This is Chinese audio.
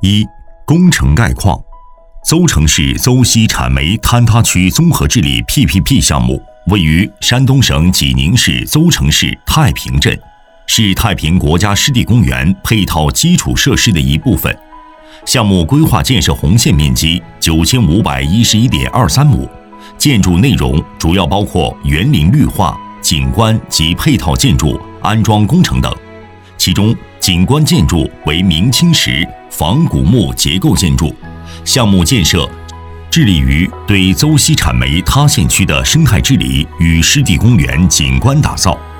一、工程概况。邹城市邹西产煤坍塌区综合治理 PPP 项目位于山东省济宁市邹城市太平镇，是太平国家湿地公园配套基础设施的一部分。项目规划建设红线面积9511.23亩，建筑内容主要包括园林绿化、景观及配套建筑安装工程等。其中，景观建筑为明清时仿古木结构建筑。项目建设致力于对邹西产煤塌陷区的生态治理与湿地公园景观打造。